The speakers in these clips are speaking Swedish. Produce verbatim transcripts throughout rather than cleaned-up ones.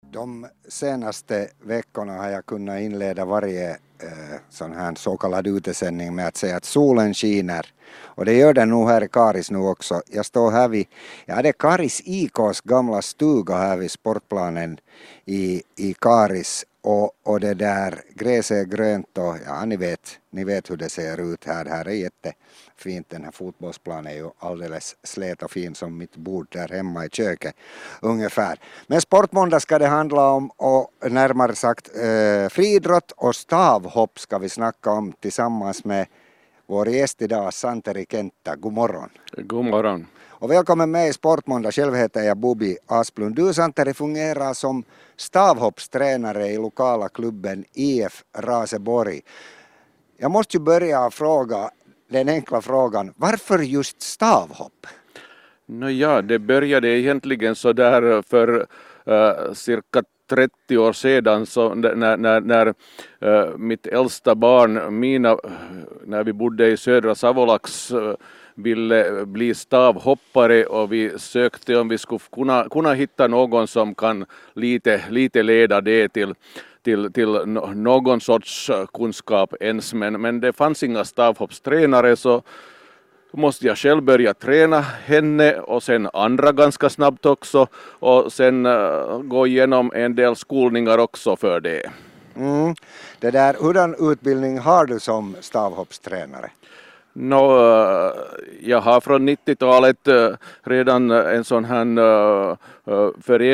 De senaste veckorna har jag kunnat inleda varje eh, sån här så kallad utesändning med att säga att solen skiner. Och det gör den nog här i Karis nu också. Jag står här vid, ja det är Karis I K:s gamla stuga här vid sportplanen i, i Karis. Och, och det där gräset är grönt och ja ni vet, ni vet hur det ser ut här. Det här är jättefint, den här fotbollsplanen är ju alldeles slät och fin som mitt bord där hemma i köket ungefär. Men Sportmåndag ska det handla om och närmare sagt eh, friidrott och stavhopp ska vi snacka om tillsammans med vår gäst idag Santeri Kenta. God morgon. God morgon. Och välkommen med i Sportmåndag. Själv heter jag Bobby Asplund. Du Santeri fungerar som stavhoppstränare i lokala klubben I F Raseborg. Jag måste ju börja fråga den enkla frågan, varför just stavhopp? Nå ja, det började egentligen så där för uh, cirka trettio år sedan så när, när, när uh, mitt äldsta barn Mina, när vi bodde i södra Savolax uh, ville bli stavhoppare och vi sökte om vi skulle kunna, kunna hitta någon som kan lite, lite leda det till, till, till någon sorts kunskap ens. Men, men det fanns inga stavhoppstränare så måste jag själv börja träna henne och sen andra ganska snabbt också och sen uh, gå igenom en del skolningar också för det. Mm. Det där, hurdan utbildning har du som stavhoppstränare? No, uh, jag har från nittiotalet uh, redan en sån här uh, uh,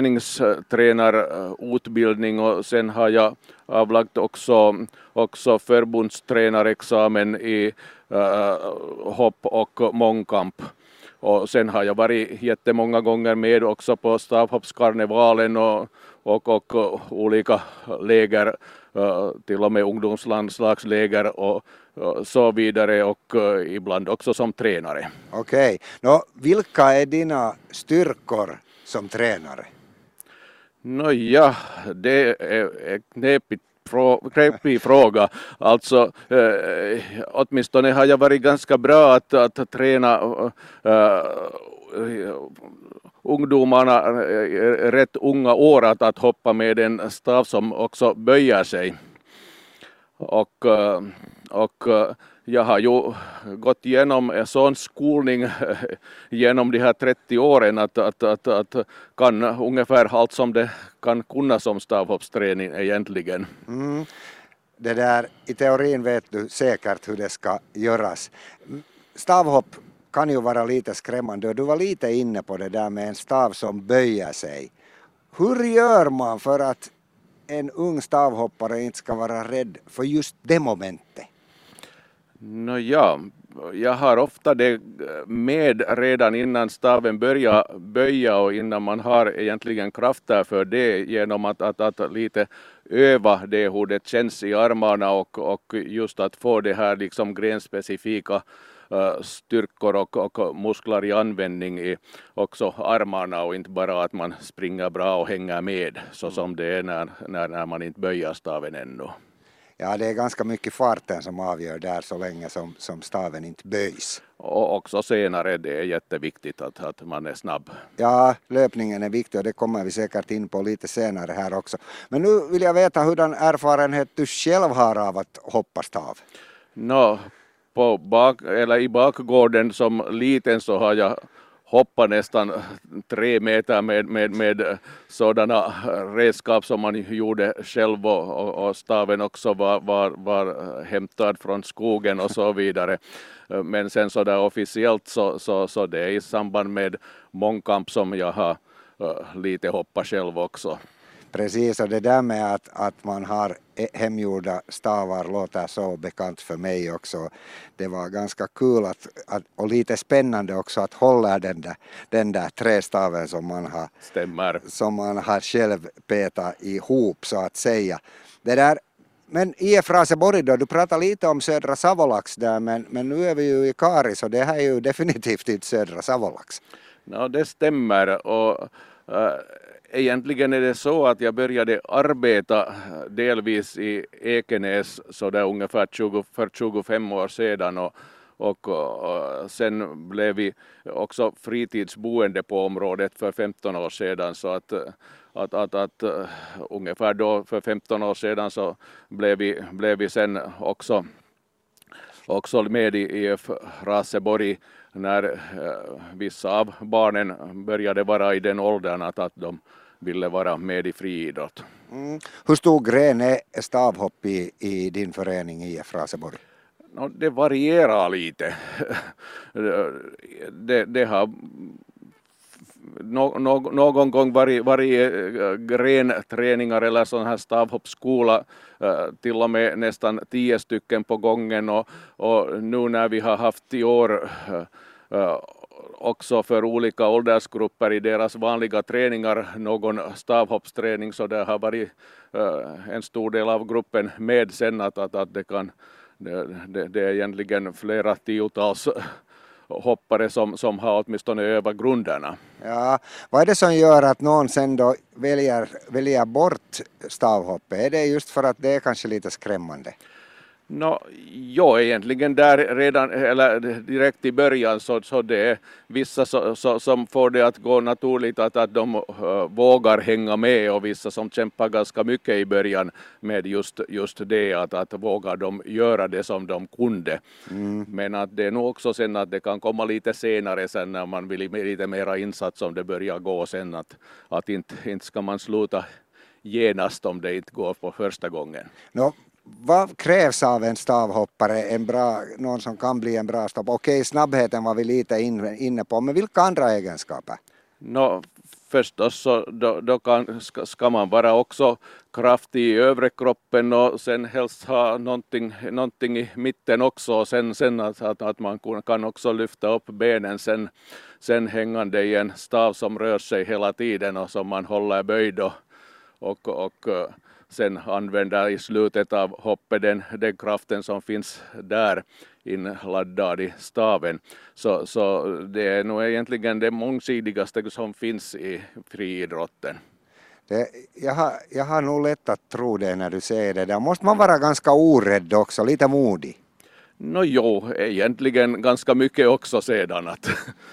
föreningstränarutbildning och sen har jag avlagt också, också förbundstränarexamen i uh, hopp och mångkamp. Och sen har jag varit jättemånga gånger med också på stavhoppskarnevalen och, och, och, och olika läger, uh, till och med ungdomslandslagsläger och uh, så vidare och uh, ibland också som tränare. Okej, nå vilka är dina styrkor som tränare? Nå ja, det är ett knepigt knepig fråga. Alltså eh, åtminstone har jag varit ganska bra att, att träna eh, ungdomarna eh, rätt unga år att, att hoppa med en stav som också böjer sig. Och, eh, och jag har ju gått igenom en sån skolning genom de här trettio åren att, att, att, att kan ungefär allt som det kan kunna som stavhoppsträning egentligen. Mm. Det där, i teorin vet du säkert hur det ska göras. Stavhopp kan ju vara lite skrämmande och du var lite inne på det där med en stav som böjer sig. Hur gör man för att en ung stavhoppare inte ska vara rädd för just det momentet? Nå ja, jag har ofta det med redan innan staven börjar böja och innan man har egentligen krafter för det genom att, att, att lite öva det hur det känns i armarna och, och just att få det här liksom grenspecifika uh, styrkor och, och muskler i användning i också armarna och inte bara att man springer bra och hänger med så som det är när, när, när man inte böjer staven ännu. Ja, det är ganska mycket farten som avgör där så länge som, som staven inte böjs. Och också senare, det är jätteviktigt att, att man är snabb. Ja, löpningen är viktig och det kommer vi säkert in på lite senare här också. Men nu vill jag veta hurdan erfarenhet du själv har av att hoppa stav. Nå, på bak, eller i bakgården som liten så har jag hoppa nästan tre meter med, med, med sådana redskap som man gjorde själv och, och staven också var, var, var hämtad från skogen och så vidare. Men sen så där officiellt så, så, så det är i samband med mångkamp som jag har uh, lite hoppat själv också. Precis, och det där med att, att man har hemgjorda stavar låter så bekant för mig också. Det var ganska kul att, att, och lite spännande också att hålla den där, den där trästaven som man har, Stämmer. som man har själv petat ihop så att säga. Det där, men I F Raseborg då, du pratar lite om södra Savolax där men, men nu är vi ju i Karis och det här är ju definitivt inte södra Savolax. Ja, det stämmer och uh, egentligen är det så att jag började arbeta delvis i Ekenäs så där ungefär tjugo, för tjugofem år sedan och, och, och sen blev vi också fritidsboende på området för femton år sedan så att att, att, att uh, ungefär då för femton år sedan så blev vi, blev vi sen också, också med i I F Raseborg när uh, vissa av barnen började vara i den åldern att, att de ville vara med i friidrott. Mm. Hur stor gren är stavhopp i, i din förening I F Raseborg? No, det varierar lite. det, det har no, no, någon gång varit, varit grenträningar eller sån här stavhoppsskola, till och med nästan tio stycken på gången, och, och nu när vi har haft i år också för olika åldersgrupper i deras vanliga träningar någon stavhoppsträning, så det har varit en stor del av gruppen med sen att, att, att det kan det, det, det är egentligen flera tiotals hoppare som, som har åtminstone övat grunderna. Ja, vad är det som gör att någon sen då väljer, väljer bort stavhoppet? Är det just för att det är kanske lite skrämmande? No, jo, egentligen där redan, eller direkt i början, så, så det är vissa så, så, som får det att gå naturligt att, att de uh, vågar hänga med, och vissa som kämpar ganska mycket i början med just, just det att, att vågar de göra det som de kunde. Mm. Men att det är nog också sen att det kan komma lite senare sen när man vill lite mera insats om det börjar gå sen, att, att inte, inte ska man sluta genast om det inte går på första gången. No. Vad krävs av en stavhoppare, en bra, någon som kan bli en bra stopp? Okej, snabbheten var vi lite inne på, men vilka andra egenskaper? No, förstås så då, då kan, ska, ska man vara också kraftig i övre kroppen, och sen helst ha någonting, någonting i mitten också, och sen, sen att, att, att man kan också lyfta upp benen sen, sen hängande i en stav som rör sig hela tiden och som man håller böjd, och, och, och sen använder i slutet av hoppet den, den kraften som finns där inladdad i staven. Så, så det är nog egentligen det mångsidigaste som finns i friidrotten. Det, jag, har, jag har nog lätt att tro det när du säger det. Där måste man vara ganska orädd också, lite modig. No jo, egentligen ganska mycket också sedan att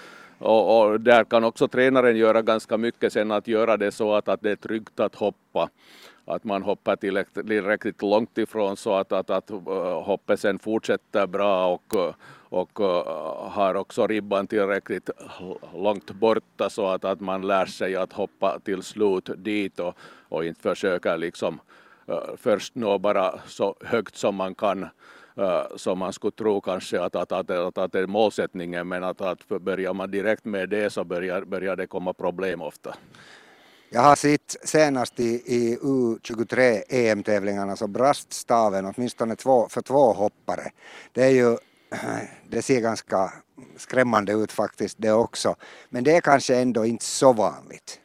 och, och där kan också tränaren göra ganska mycket sen att göra det så att, att det är tryggt att hoppa. Att man hoppar tillräckligt långt ifrån så att, att, att hoppet sen fortsätter bra, och, och har också ribban tillräckligt långt borta så att, att man lär sig att hoppa till slut dit, och, och inte försöka liksom uh, först nå bara så högt som man kan, uh, som man skulle tro kanske att, att, att, att, att det är målsättningen, men att, att börjar man direkt med det så börjar, börjar det komma problem ofta. Jag har sett senast i, i U tjugotre E M-tävlingarna så brast staven åtminstone två, för två hoppare. Det är ju, det ser ganska skrämmande ut faktiskt det också. Men det är kanske ändå inte så vanligt.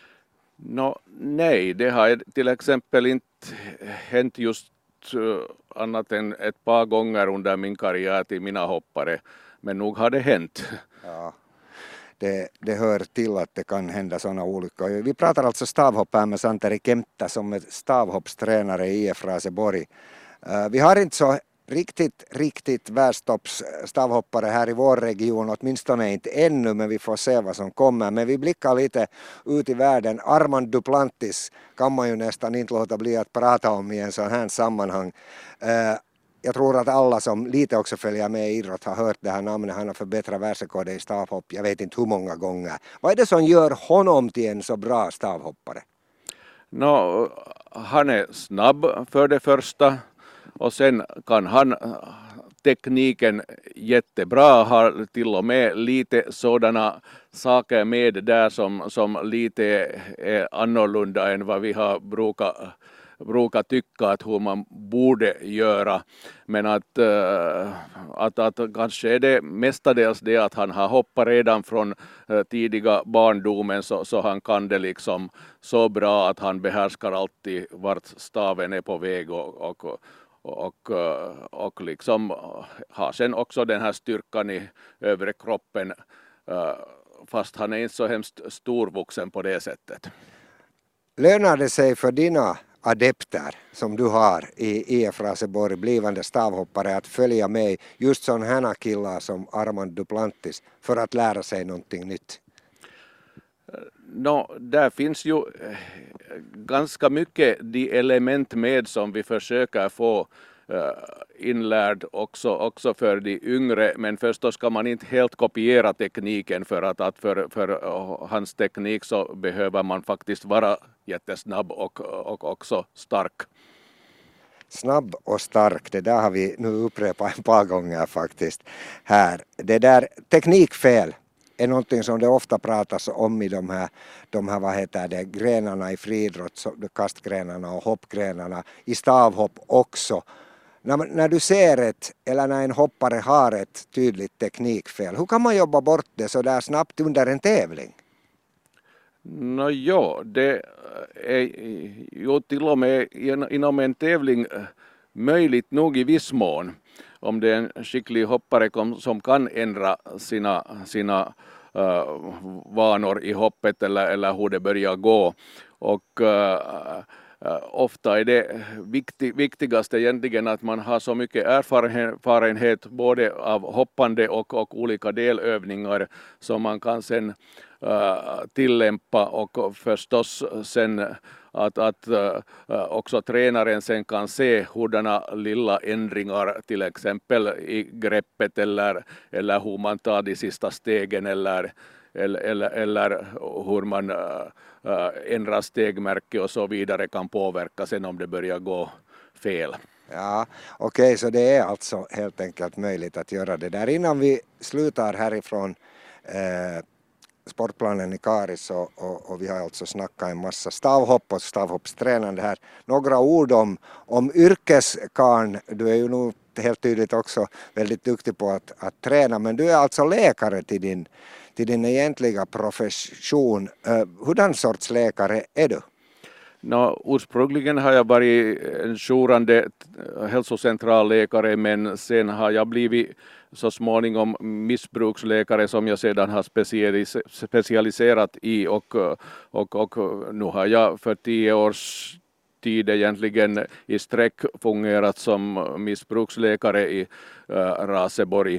No, nej, det har till exempel inte hänt just uh, annat än ett par gånger under min karriär till mina hoppare. Men nog har det hänt. Ja. Det, det hör till att det kan hända sådana olyckor. Vi pratar alltså stavhopp här med Santeri Kempta som är stavhoppstränare i I F Raseborg. Uh, vi har inte så riktigt, riktigt världstopps stavhoppare här i vår region, åtminstone inte ännu, men vi får se vad som kommer. Men vi blickar lite ut i världen. Armand Duplantis kan man ju nästan inte låta bli att prata om i en sån här sammanhang. Uh, Jag tror att alla som lite också följer med i idrott har hört det här namnet. Han har förbättrat världsrekordet i stavhopp. Jag vet inte hur många gånger. Vad är det som gör honom till en så bra stavhoppare? No, han är snabb för det första, och sen kan han tekniken jättebra, har till och med lite sådana saker med där som, som lite är annorlunda än vad vi har brukat brukar tycka att hur man borde göra, men att, äh, att, att kanske är det mestadels det att han har hoppat redan från äh, tidiga barndomen, så, så han kan det liksom så bra att han behärskar alltid vart staven är på väg, och, och, och, och, och liksom har sen också den här styrkan i övre kroppen, äh, fast han är inte så hemskt storvuxen på det sättet. Lönar det sig för dina adepter som du har i I F Raseborg, blivande stavhoppare, att följa med just sådana här killar som Armand Duplantis för att lära sig någonting nytt? No, där finns ju eh, ganska mycket de element med som vi försöker få eh, inlärd också, också för de yngre, men förstås ska man inte helt kopiera tekniken för att, att för, för uh, hans teknik så behöver man faktiskt vara jättesnabb och, och också stark. Snabb och stark, det där har vi nu upprepat ett par gånger faktiskt här. Det där teknikfel är någonting som det ofta pratas om i de här, de här vad heter det, grenarna i friidrott, kastgrenarna och hoppgrenarna, i stavhopp också. När, när du ser ett, eller när en hoppare har ett tydligt teknikfel, hur kan man jobba bort det så där snabbt under en tävling? No jo, det är ju till och med inom en tävling möjligt nog i viss mån. Om det är en skicklig hoppare som kan ändra sina, sina uh, vanor i hoppet eller, eller hur det börjar gå. Och uh, Uh, ofta är det viktig, viktigaste egentligen att man har så mycket erfarenhet både av hoppande och, och olika delövningar som man kan sen uh, tillämpa, och förstås sen att, att uh, också tränaren sen kan se hurdana lilla ändringar till exempel i greppet eller, eller hur man tar de sista stegen eller Eller, eller, eller hur man äh, ändrar stegmärke och så vidare kan påverka sen om det börjar gå fel. Ja, okej, okay, så det är alltså helt enkelt möjligt att göra det där. Innan vi slutar härifrån eh, sportplanen i Karis och, och, och vi har alltså snackat en massa stavhopp och stavhoppstränande här. Några ord om, om yrkeskarn. Du är ju nog helt tydligt också väldigt duktig på att, att träna, men du är alltså läkare till din till din egentliga profession. Uh, hurdan sorts läkare är du? No, ursprungligen har jag varit en jourande hälsocentralläkare, men sen har jag blivit så småningom missbruksläkare som jag sedan har specialis- specialiserat i, och, och, och nu har jag för tio års tid egentligen i sträck fungerat som missbruksläkare i uh, Raseborg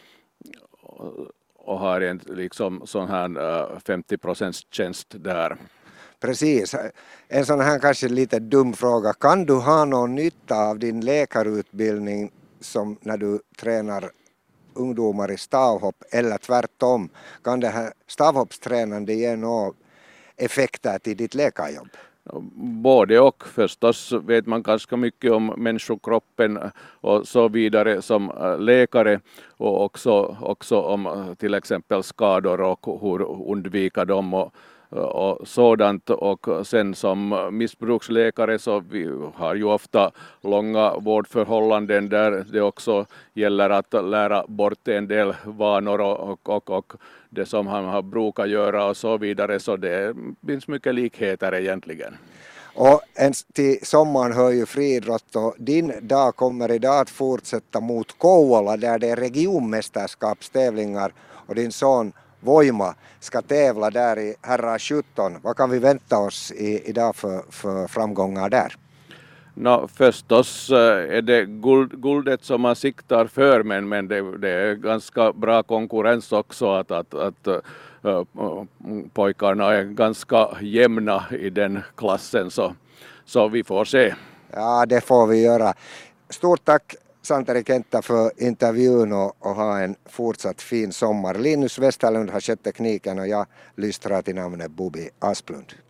och har en liksom sån här uh, femtio procents tjänst där. Precis. En sån här kanske lite dum fråga. Kan du ha någon nytta av din läkarutbildning som när du tränar ungdomar i stavhopp, eller tvärtom? Kan det här stavhoppstränande ge några effekter till ditt läkarjobb? Både och. Förstås vet man ganska mycket om människokroppen och så vidare som läkare, och också, också om till exempel skador och hur undvika dem och, och sådant. Och sen som missbruksläkare så vi har ju ofta långa vårdförhållanden där det också gäller att lära bort en del vanor och, och, och det som han har brukat göra och så vidare, så det finns mycket likheter egentligen. Och ens till sommaren hör ju friidrott, och din dag kommer idag att fortsätta mot Kouvola där det är regionmästerskapstävlingar och din son Voima ska tävla där i herrar sjutton. Vad kan vi vänta oss i, idag för, för framgångar där? No, förstås är det guld, guldet som man siktar för, men, men det, det är ganska bra konkurrens också, att, att, att uh, pojkarna är ganska jämna i den klassen, så, så vi får se. Ja, det får vi göra. Stort tack Santeri Kenta för intervjun och, och ha en fortsatt fin sommar. Linus Westerlund har skött tekniken och jag lystrar till namnet Bobby Asplund.